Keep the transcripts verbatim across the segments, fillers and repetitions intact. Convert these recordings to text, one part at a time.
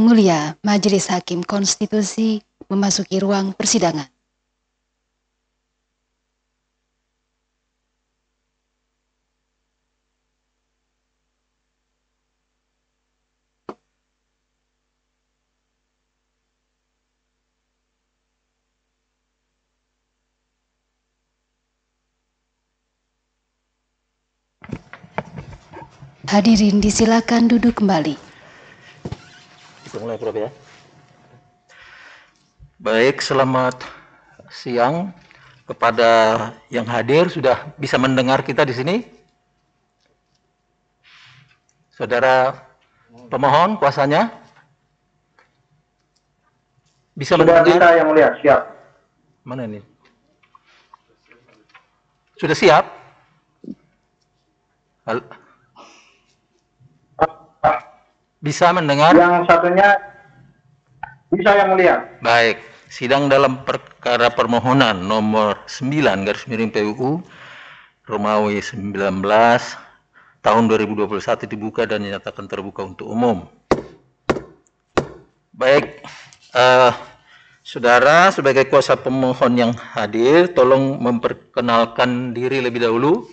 Mulia Majelis Hakim Konstitusi memasuki ruang persidangan. Hadirin disilakan duduk kembali. Kita mulai, Prof, ya. Baik, selamat siang kepada yang hadir. Sudah bisa mendengar kita di sini? Saudara pemohon, kuasanya? Bisa Sudah mendengar? bisa, Yang Mulia, siap. Mana ini? Sudah siap? Hal Bisa mendengar? Yang satunya bisa, Yang Mulia. Baik, sidang dalam perkara permohonan nomor sembilan garis miring P U U Romawi sembilan belas tahun dua ribu dua puluh satu dibuka dan dinyatakan terbuka untuk umum. Baik, eh, saudara sebagai kuasa pemohon yang hadir, tolong memperkenalkan diri lebih dahulu.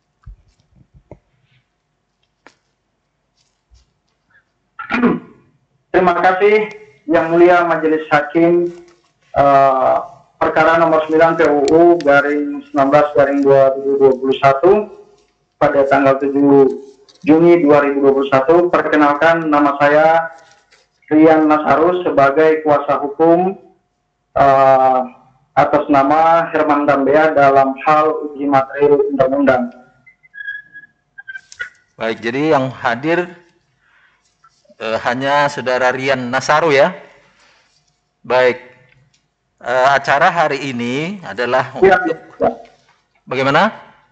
Terima kasih Yang Mulia Majelis Hakim uh, perkara nomor sembilan P U U garing sembilan belas garing dua ribu dua puluh satu pada tanggal tujuh Juni dua ribu dua puluh satu. Perkenalkan, nama saya Rian Nasarus sebagai kuasa hukum uh, atas nama Herman Gambea dalam hal uji materi undang-undang. Baik, jadi yang hadir eh, hanya saudara Rian Nasaru, ya. Baik, eh, acara hari ini adalah Ya, untuk ya. bagaimana?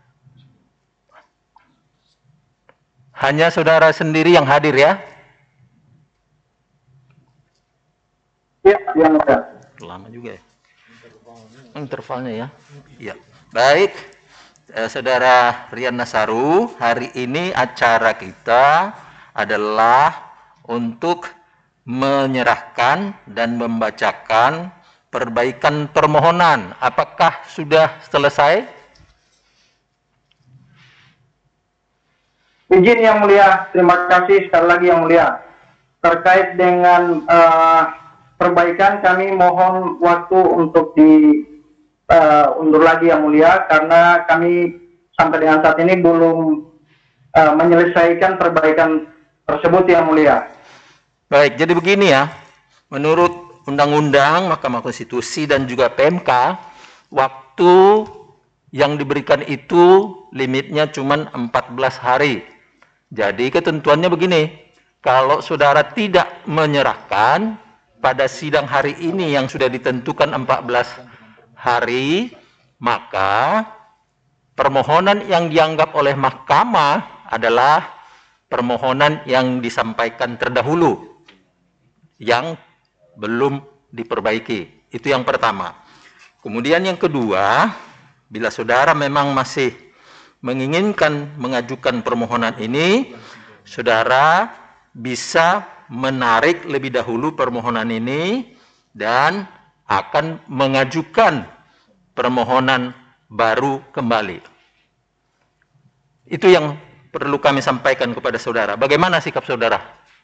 Hanya saudara sendiri yang hadir, ya? Ya, Yang Mulia. Lama juga ya. Intervalnya, ya. Iya. Baik, eh, saudara Rian Nasaru, hari ini acara kita adalah untuk menyerahkan dan membacakan perbaikan permohonan. Apakah sudah selesai? Izin Yang Mulia, terima kasih sekali lagi Yang Mulia. Terkait dengan uh, perbaikan, kami mohon waktu untuk di uh, undur lagi Yang Mulia, karena kami sampai dengan saat ini belum uh, menyelesaikan perbaikan tersebut Yang Mulia. Baik, jadi begini ya, menurut Undang-Undang Mahkamah Konstitusi dan juga P M K, waktu yang diberikan itu limitnya cuma empat belas hari. Jadi ketentuannya begini, kalau saudara tidak menyerahkan pada sidang hari ini yang sudah ditentukan empat belas hari, maka permohonan yang dianggap oleh mahkamah adalah permohonan yang disampaikan terdahulu, yang belum diperbaiki. Itu yang pertama. Kemudian yang kedua, bila saudara memang masih menginginkan mengajukan permohonan ini, saudara bisa menarik lebih dahulu permohonan ini dan akan mengajukan permohonan baru kembali. Itu yang perlu kami sampaikan kepada saudara. Bagaimana sikap saudara?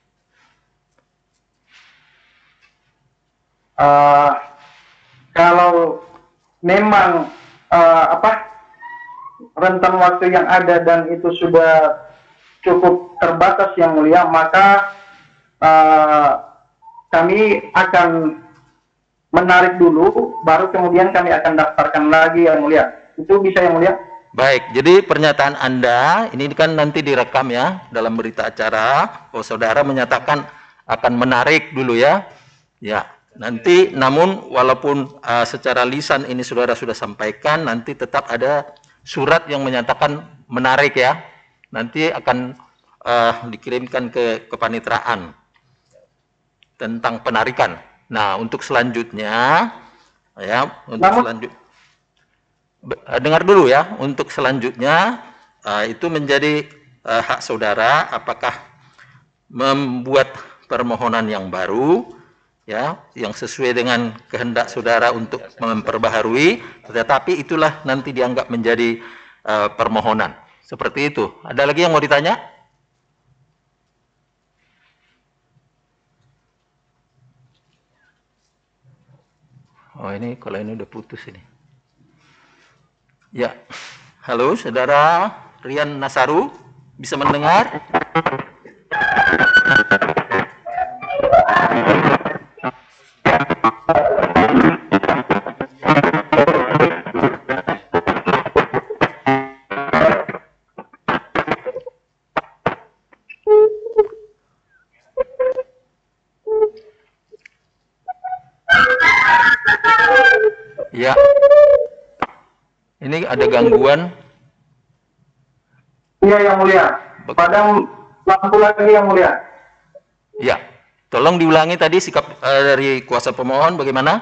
Uh, kalau memang uh, apa rentan waktu yang ada dan itu sudah cukup terbatas Yang Mulia, maka uh, kami akan menarik dulu, baru kemudian kami akan daftarkan lagi Yang Mulia. Itu bisa Yang Mulia? Baik, jadi pernyataan Anda ini kan nanti direkam ya dalam berita acara. Oh, saudara menyatakan akan menarik dulu ya. Ya, nanti namun walaupun uh, secara lisan ini saudara sudah sampaikan, nanti tetap ada surat yang menyatakan menarik ya. Nanti akan uh, dikirimkan ke kepanitraan tentang penarikan. Nah, untuk selanjutnya ya, untuk Namun, selanjut dengar dulu ya, untuk selanjutnya uh, itu menjadi uh, hak saudara apakah membuat permohonan yang baru, ya, yang sesuai dengan kehendak saudara untuk memperbaharui, tetapi itulah nanti dianggap menjadi uh, permohonan. Seperti itu. Ada lagi yang mau ditanya? Oh, ini kalau ini udah putus ini. Ya, halo saudara Rian Nasaru, bisa mendengar? Ya, ini ada gangguan. Iya yang mulia. Padam lampu lagi yang mulia. Ya, tolong diulangi tadi sikap uh, dari kuasa pemohon bagaimana?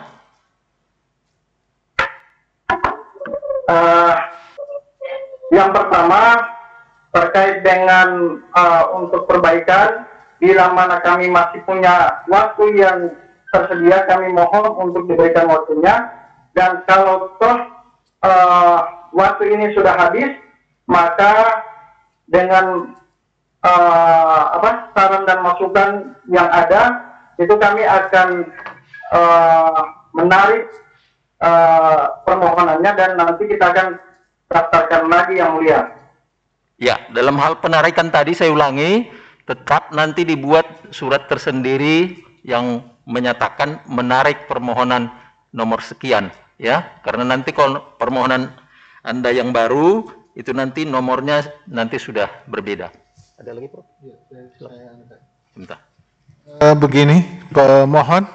Uh, yang pertama terkait dengan uh, untuk perbaikan, bila mana kami masih punya waktu yang tersedia, kami mohon untuk diberikan waktunya. Dan kalau toh uh, waktu ini sudah habis, maka dengan uh, apa saran dan masukan yang ada, itu kami akan uh, menarik uh, permohonannya dan nanti kita akan daftarkan lagi yang mulia. Ya, dalam hal penarikan tadi saya ulangi, tetap nanti dibuat surat tersendiri yang menyatakan menarik permohonan nomor sekian, ya, karena nanti kalau permohonan Anda yang baru itu nanti nomornya nanti sudah berbeda. Ada lagi, Prof? Ya, saya Sebentar. Uh, begini, pemohon,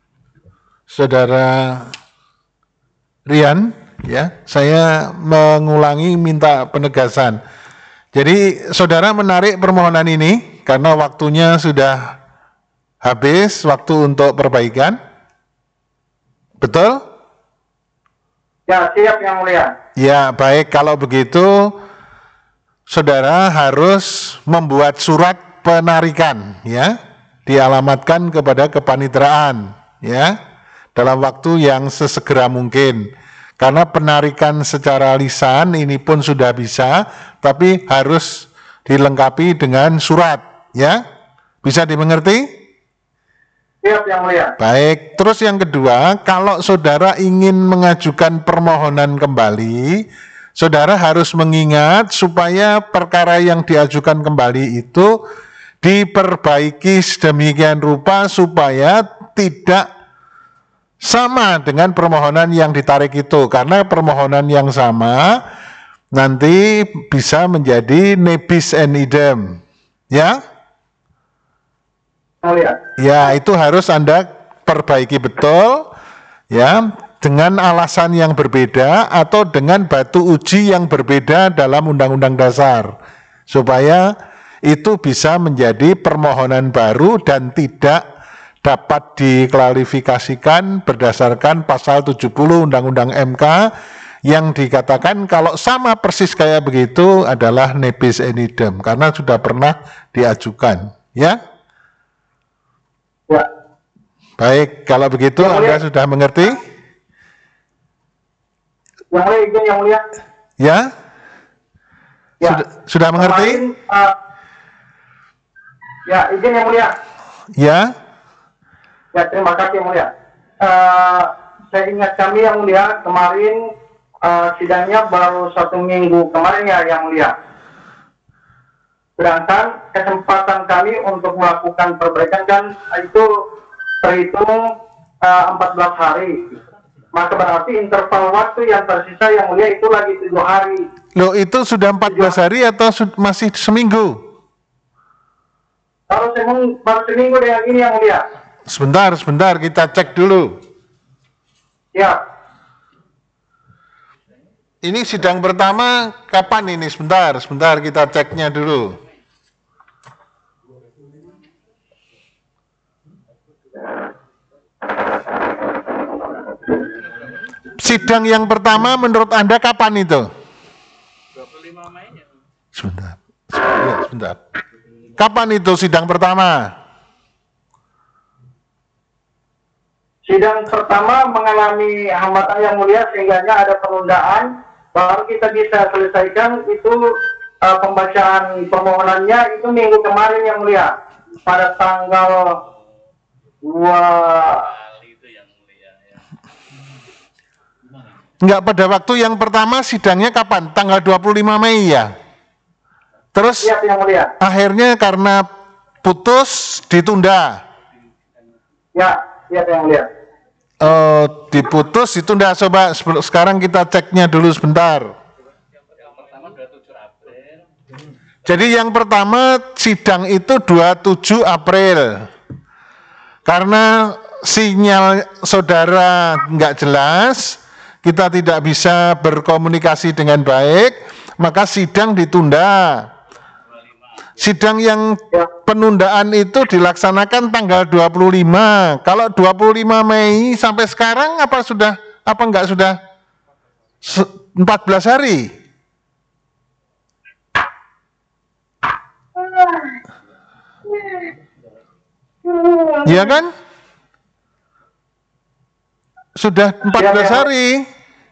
saudara Rian, ya, saya mengulangi minta penegasan. Jadi saudara menarik permohonan ini karena waktunya sudah habis, waktu untuk perbaikan. Betul? Ya, siap yang mulia. Ya, baik. Kalau begitu, saudara harus membuat surat penarikan, ya, dialamatkan kepada kepanitraan, ya, dalam waktu yang sesegera mungkin. Karena penarikan secara lisan ini pun sudah bisa, tapi harus dilengkapi dengan surat, ya. Bisa dimengerti? Siap yang mulia. Baik, terus yang kedua, kalau saudara ingin mengajukan permohonan kembali, saudara harus mengingat supaya perkara yang diajukan kembali itu diperbaiki sedemikian rupa supaya tidak sama dengan permohonan yang ditarik itu. Karena permohonan yang sama nanti bisa menjadi nebis en idem. Ya? Oh, ya. Ya, itu harus Anda perbaiki betul, ya, dengan alasan yang berbeda atau dengan batu uji yang berbeda dalam Undang-Undang Dasar, supaya itu bisa menjadi permohonan baru dan tidak dapat diklarifikasikan berdasarkan pasal tujuh puluh Undang-Undang M K yang dikatakan kalau sama persis kayak begitu adalah nebis en idem karena sudah pernah diajukan, ya. Ya. Baik, kalau begitu yang Anda mulia. sudah mengerti? Yang mulia, izin yang mulia. Ya? Ya. Sudah, sudah mengerti? Kemarin, uh, ya, izin yang mulia. Ya? Ya, terima kasih yang mulia. Uh, saya ingat kami yang mulia, kemarin uh, sidangnya baru satu minggu kemarin ya yang mulia. Sedangkan kesempatan kami untuk melakukan perbaikan kan itu terhitung uh, empat belas hari. Maka berarti interval waktu yang tersisa yang mulia itu lagi tujuh hari. Loh, itu sudah empat belas hari atau masih seminggu? Baru seminggu, baru seminggu dengan ini yang mulia. Sebentar, sebentar, kita cek dulu. Ya. Ini sidang pertama kapan ini? Sebentar, sebentar kita ceknya dulu. Sidang yang pertama menurut Anda kapan itu? dua puluh lima Mei. Sebentar. Ya, sebentar. Kapan itu sidang pertama? sidang pertama mengalami hambatan yang mulia sehingga ada penundaan, baru kita bisa selesaikan itu uh, pembacaan permohonannya itu minggu kemarin yang mulia pada tanggal dua. Enggak, pada waktu yang pertama sidangnya kapan? Tanggal dua puluh lima Mei ya? Terus Siap, yang mulia. akhirnya karena putus ditunda. Ya, siap yang mulia. Oh, diputus ditunda. Coba sekarang kita ceknya dulu sebentar. Jadi yang pertama sidang itu dua puluh tujuh April. Karena sinyal saudara nggak jelas, kita tidak bisa berkomunikasi dengan baik, maka sidang ditunda. Sidang yang penundaan itu dilaksanakan tanggal dua puluh lima. Kalau dua puluh lima Mei sampai sekarang apa sudah apa enggak sudah empat belas hari? Iya kan? Sudah empat belas hari.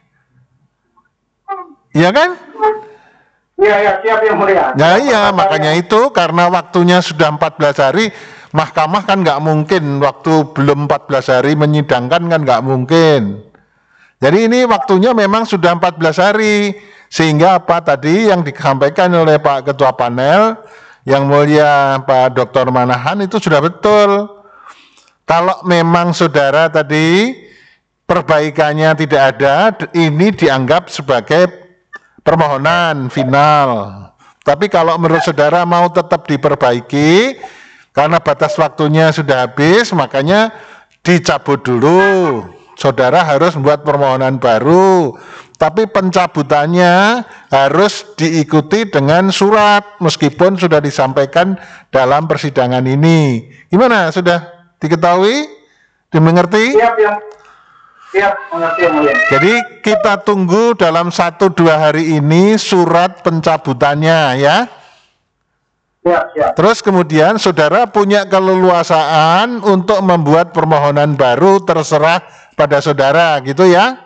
Iya kan? Iya, ya, siap yang mulia. Ya iya, makanya itu karena waktunya sudah empat belas hari, mahkamah kan nggak mungkin waktu belum empat belas hari menyidangkan kan nggak mungkin. Jadi ini waktunya memang sudah empat belas hari, sehingga apa tadi yang disampaikan oleh Pak Ketua Panel, yang mulia Pak Doktor Manahan itu sudah betul. Kalau memang saudara tadi perbaikannya tidak ada, ini dianggap sebagai permohonan final. Tapi kalau menurut saudara mau tetap diperbaiki karena batas waktunya sudah habis, makanya dicabut dulu. Saudara harus membuat permohonan baru. Tapi pencabutannya harus diikuti dengan surat meskipun sudah disampaikan dalam persidangan ini. Gimana? Sudah diketahui? Dimengerti? Siap yang Siap, mengerti yang mulia. Jadi kita tunggu dalam satu dua hari ini surat pencabutannya ya. Siap, siap. Terus kemudian saudara punya keleluasaan untuk membuat permohonan baru terserah pada saudara gitu ya.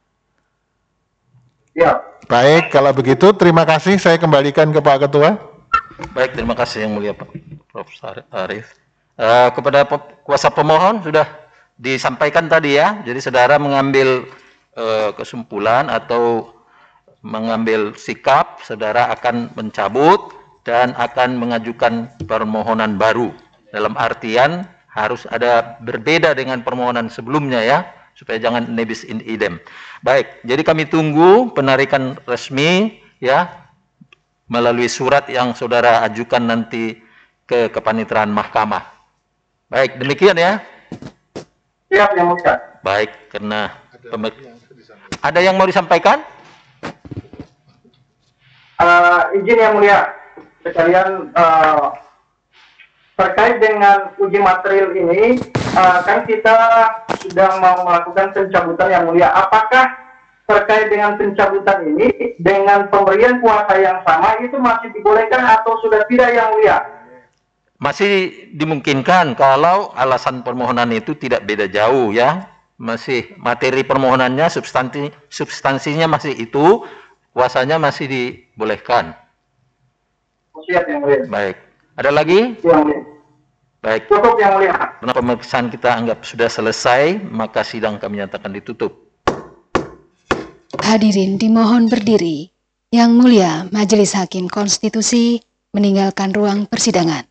Siap. Baik, kalau begitu terima kasih, saya kembalikan ke Pak Ketua. Baik, terima kasih yang mulia Pak Profesor Arief. Uh, kepada kuasa pemohon sudah disampaikan tadi ya, jadi saudara mengambil uh, kesimpulan atau mengambil sikap, saudara akan mencabut dan akan mengajukan permohonan baru. Dalam artian harus ada berbeda dengan permohonan sebelumnya ya, supaya jangan nebis in idem. Baik, jadi kami tunggu penarikan resmi ya, melalui surat yang saudara ajukan nanti ke kepanitraan mahkamah. Baik, demikian ya. Siap yang mulia. Baik, karena ada yang mau disampaikan? Uh, izin yang mulia, sekalian uh, terkait dengan uji material ini, uh, kan kita sudah mau melakukan pencabutan yang mulia. Apakah terkait dengan pencabutan ini dengan pemberian kuasa yang sama itu masih dibolehkan atau sudah tidak yang mulia? Masih dimungkinkan kalau alasan permohonan itu tidak beda jauh ya. Masih materi permohonannya, substansi substansinya masih itu, kuasanya masih dibolehkan. Siap yang mulia. Baik. Ada lagi? Yang mulia. Baik. Cukup yang mulia. Karena pemeriksaan kita anggap sudah selesai, maka sidang kami nyatakan ditutup. Hadirin dimohon berdiri. Yang mulia Majelis Hakim Konstitusi meninggalkan ruang persidangan.